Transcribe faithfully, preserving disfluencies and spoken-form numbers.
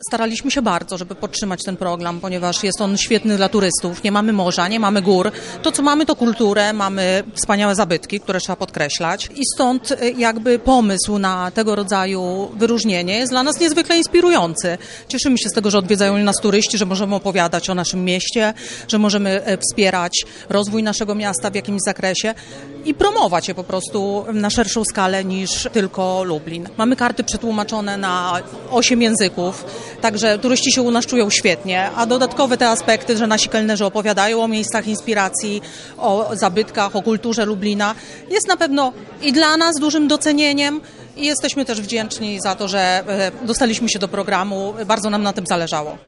Staraliśmy się bardzo, żeby podtrzymać ten program, ponieważ jest on świetny dla turystów. Nie mamy morza, nie mamy gór. To, co mamy, to kulturę, mamy wspaniałe zabytki, które trzeba podkreślać. I stąd jakby pomysł na tego rodzaju wyróżnienie jest dla nas niezwykle inspirujący. Cieszymy się z tego, że odwiedzają nas turyści, że możemy opowiadać o naszym mieście, że możemy wspierać rozwój naszego miasta w jakimś zakresie i promować je po prostu na szerszą skalę niż tylko Lublin. Mamy karty przetłumaczone na osiem języków. Także turyści się u nas czują świetnie, a dodatkowe te aspekty, że nasi kelnerzy opowiadają o miejscach inspiracji, o zabytkach, o kulturze Lublina, jest na pewno i dla nas dużym docenieniem i jesteśmy też wdzięczni za to, że dostaliśmy się do programu. Bardzo nam na tym zależało.